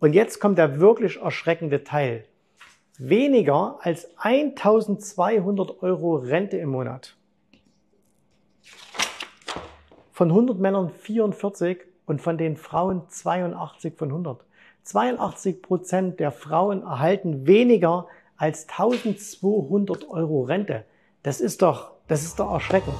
Und jetzt kommt der wirklich erschreckende Teil. Weniger als 1.200 Euro Rente im Monat. Von 100 Männern 44 und von den Frauen 82 von 100. 82% der Frauen erhalten weniger als 1.200 Euro Rente. Das ist doch erschreckend.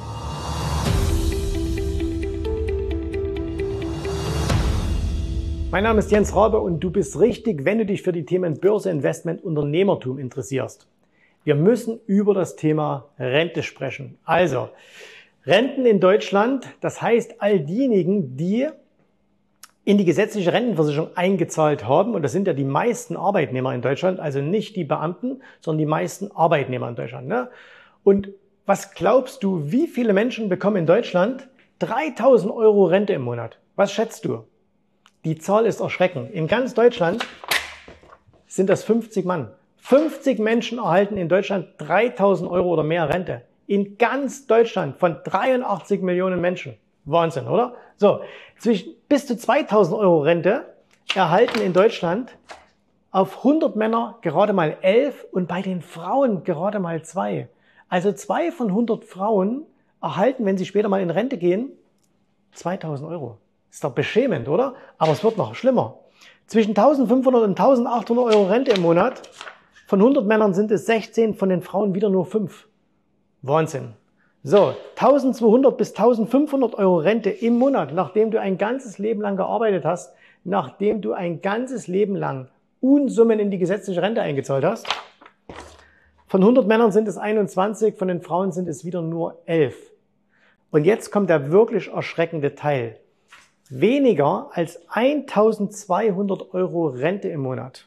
Mein Name ist Jens Rabe und du bist richtig, wenn du dich für die Themen Börse, Investment, Unternehmertum interessierst. Wir müssen über das Thema Rente sprechen. Also, Renten in Deutschland, das heißt all diejenigen, die in die gesetzliche Rentenversicherung eingezahlt haben, und das sind ja die meisten Arbeitnehmer in Deutschland, also nicht die Beamten, sondern die meisten Arbeitnehmer in Deutschland. Ne? Und was glaubst du, wie viele Menschen bekommen in Deutschland 3.000 Euro Rente im Monat? Was schätzt du? Die Zahl ist erschreckend. In ganz Deutschland sind das 50 Mann. 50 Menschen erhalten in Deutschland 3.000 Euro oder mehr Rente. In ganz Deutschland von 83 Millionen Menschen. Wahnsinn, oder? So, bis zu 2.000 Euro Rente erhalten in Deutschland auf 100 Männer gerade mal 11 und bei den Frauen gerade mal 2. Also 2 von 100 Frauen erhalten, wenn sie später mal in Rente gehen, 2.000 Euro. Ist doch beschämend, oder? Aber es wird noch schlimmer. Zwischen 1.500 und 1.800 Euro Rente im Monat. Von 100 Männern sind es 16, von den Frauen wieder nur 5. Wahnsinn. So, 1.200 bis 1.500 Euro Rente im Monat, nachdem du ein ganzes Leben lang gearbeitet hast, nachdem du ein ganzes Leben lang Unsummen in die gesetzliche Rente eingezahlt hast. Von 100 Männern sind es 21, von den Frauen sind es wieder nur 11. Und jetzt kommt der wirklich erschreckende Teil. Weniger als 1.200 Euro Rente im Monat.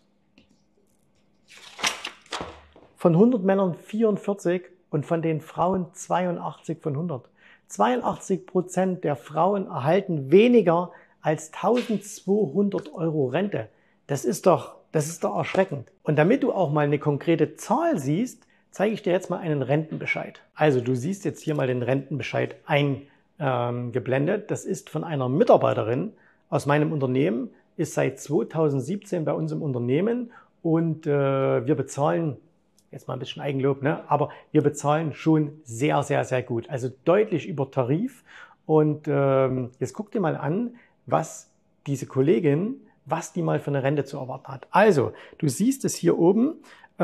Von 100 Männern 44 und von den Frauen 82 von 100. 82% der Frauen erhalten weniger als 1.200 Euro Rente. Das ist doch erschreckend. Und damit du auch mal eine konkrete Zahl siehst, zeige ich dir jetzt mal einen Rentenbescheid. Also du siehst jetzt hier mal den Rentenbescheid eingeblendet. Das ist von einer Mitarbeiterin aus meinem Unternehmen, ist seit 2017 bei uns im Unternehmen und wir bezahlen, jetzt mal ein bisschen Eigenlob, ne? Aber wir bezahlen schon sehr, sehr, sehr gut. Also deutlich über Tarif. Und jetzt guck dir mal an, was diese Kollegin, was die mal für eine Rente zu erwarten hat. Also, du siehst es hier oben.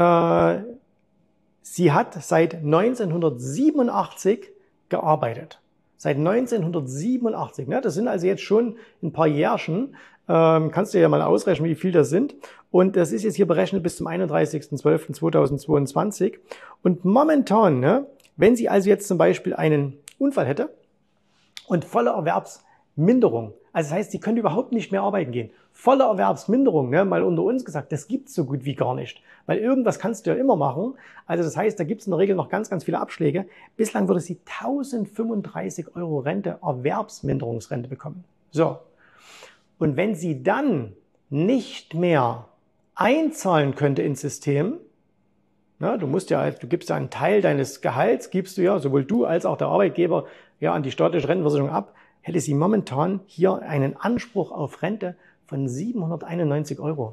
Sie hat seit 1987 gearbeitet. Seit 1987. Ne? Das sind also jetzt schon ein paar Jährchen. Kannst du ja mal ausrechnen, wie viel das sind. Und das ist jetzt hier berechnet bis zum 31.12.2022. Und momentan, ne, wenn sie also jetzt zum Beispiel einen Unfall hätte und volle Erwerbsminderung, also das heißt, sie könnte überhaupt nicht mehr arbeiten gehen. Volle Erwerbsminderung, ne, mal unter uns gesagt, das gibt's so gut wie gar nicht. Weil irgendwas kannst du ja immer machen. Also das heißt, da gibt's in der Regel noch ganz, ganz viele Abschläge. Bislang würde sie 1.035 Euro Rente, Erwerbsminderungsrente bekommen. So. Und wenn sie dann nicht mehr einzahlen könnte ins System, na, du gibst ja einen Teil deines Gehalts, gibst du ja, sowohl du als auch der Arbeitgeber, ja, an die staatliche Rentenversicherung ab, hätte sie momentan hier einen Anspruch auf Rente von 791 Euro.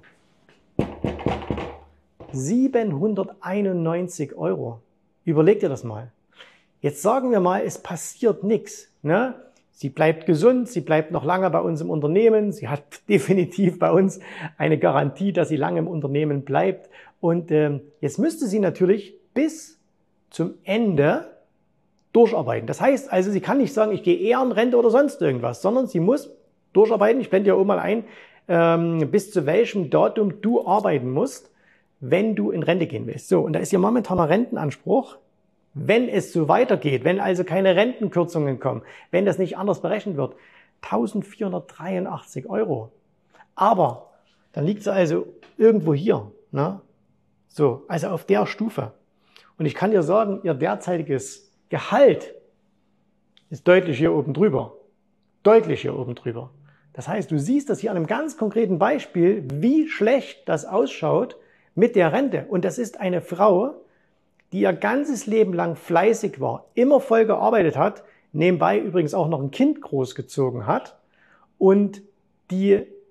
791 Euro. Überleg dir das mal. Jetzt sagen wir mal, es passiert nichts. Ne? Sie bleibt gesund, sie bleibt noch lange bei uns im Unternehmen. Sie hat definitiv bei uns eine Garantie, dass sie lange im Unternehmen bleibt. Und jetzt müsste sie natürlich bis zum Ende durcharbeiten. Das heißt also, sie kann nicht sagen, ich gehe eher in Rente oder sonst irgendwas, sondern sie muss durcharbeiten. Ich blende ja oben mal ein, bis zu welchem Datum du arbeiten musst, wenn du in Rente gehen willst. So, und da ist ihr momentaner Rentenanspruch, wenn es so weitergeht, wenn also keine Rentenkürzungen kommen, wenn das nicht anders berechnet wird, 1.483 Euro. Aber dann liegt sie also irgendwo hier, ne? So, also auf der Stufe. Und ich kann dir sagen, ihr derzeitiges Gehalt ist deutlich hier oben drüber. Deutlich hier oben drüber. Das heißt, du siehst das hier an einem ganz konkreten Beispiel, wie schlecht das ausschaut mit der Rente. Und das ist eine Frau, die ihr ganzes Leben lang fleißig war, immer voll gearbeitet hat, nebenbei übrigens auch noch ein Kind großgezogen hat und die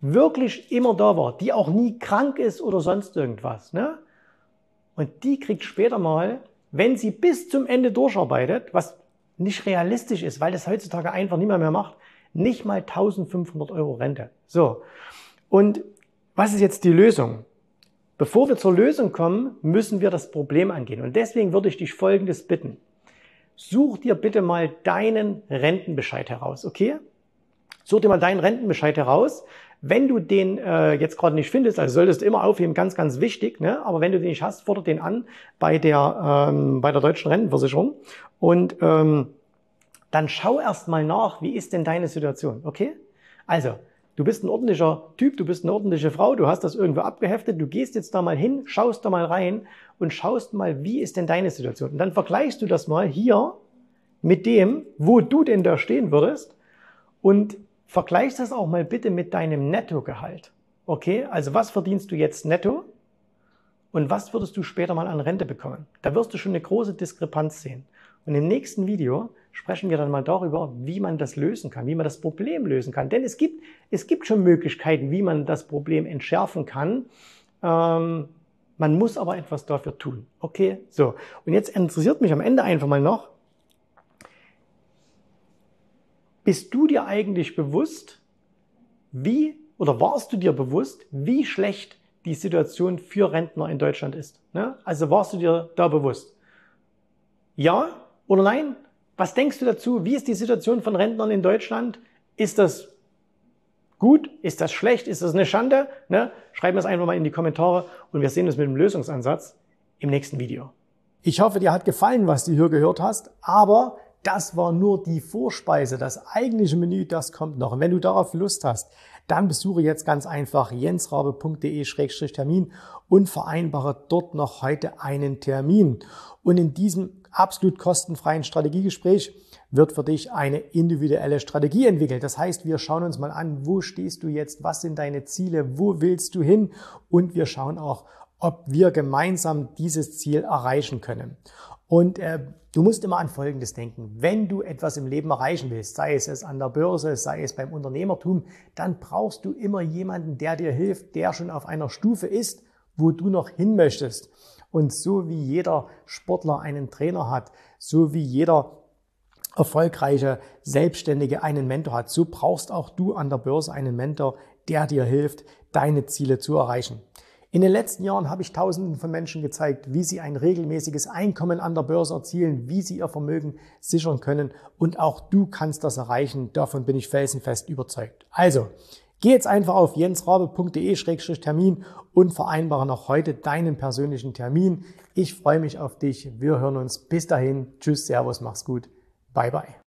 wirklich immer da war, die auch nie krank ist oder sonst irgendwas, ne? Und die kriegt später mal, wenn sie bis zum Ende durcharbeitet, was nicht realistisch ist, weil das heutzutage einfach niemand mehr macht, nicht mal 1.500 € Rente. So. Und was ist jetzt die Lösung? Bevor wir zur Lösung kommen, müssen wir das Problem angehen. Und deswegen würde ich dich Folgendes bitten. Such dir bitte mal deinen Rentenbescheid heraus, okay? Such dir mal deinen Rentenbescheid heraus. Wenn du den jetzt gerade nicht findest, also solltest du immer aufheben, ganz, ganz wichtig, ne? Aber wenn du den nicht hast, fordert den an bei der Deutschen Rentenversicherung. Und dann schau erst mal nach, wie ist denn deine Situation, okay? Also, du bist ein ordentlicher Typ, du bist eine ordentliche Frau, du hast das irgendwo abgeheftet, du gehst jetzt da mal hin, schaust da mal rein und schaust mal, wie ist denn deine Situation? Und dann vergleichst du das mal hier mit dem, wo du denn da stehen würdest und vergleichst das auch mal bitte mit deinem Nettogehalt. Okay, also was verdienst du jetzt netto und was würdest du später mal an Rente bekommen? Da wirst du schon eine große Diskrepanz sehen. Und im nächsten Video sprechen wir dann mal darüber, wie man das lösen kann, wie man das Problem lösen kann. Denn es gibt schon Möglichkeiten, wie man das Problem entschärfen kann. Man muss aber etwas dafür tun. Okay, so. Und jetzt interessiert mich am Ende einfach mal noch, bist du dir eigentlich bewusst, warst du dir bewusst, wie schlecht die Situation für Rentner in Deutschland ist? Ne? Also warst du dir da bewusst? Ja oder nein? Was denkst du dazu? Wie ist die Situation von Rentnern in Deutschland? Ist das gut? Ist das schlecht? Ist das eine Schande? Ne? Schreib mir das einfach mal in die Kommentare und wir sehen uns mit dem Lösungsansatz im nächsten Video. Ich hoffe, dir hat gefallen, was du hier gehört hast, aber das war nur die Vorspeise. Das eigentliche Menü, das kommt noch. Und wenn du darauf Lust hast, dann besuche jetzt ganz einfach jensrabe.de/termin und vereinbare dort noch heute einen Termin. Und in diesem absolut kostenfreien Strategiegespräch wird für dich eine individuelle Strategie entwickelt. Das heißt, wir schauen uns mal an, wo stehst du jetzt, was sind deine Ziele, wo willst du hin? Und wir schauen auch, ob wir gemeinsam dieses Ziel erreichen können. Und du musst immer an Folgendes denken. Wenn du etwas im Leben erreichen willst, sei es an der Börse, sei es beim Unternehmertum, dann brauchst du immer jemanden, der dir hilft, der schon auf einer Stufe ist, wo du noch hin möchtest. Und so wie jeder Sportler einen Trainer hat, so wie jeder erfolgreiche Selbstständige einen Mentor hat, so brauchst auch du an der Börse einen Mentor, der dir hilft, deine Ziele zu erreichen. In den letzten Jahren habe ich Tausenden von Menschen gezeigt, wie sie ein regelmäßiges Einkommen an der Börse erzielen, wie sie ihr Vermögen sichern können. Und auch du kannst das erreichen. Davon bin ich felsenfest überzeugt. Also, geh jetzt einfach auf jensrabe.de/termin und vereinbare noch heute deinen persönlichen Termin. Ich freue mich auf dich. Wir hören uns. Bis dahin. Tschüss, Servus, mach's gut. Bye, bye.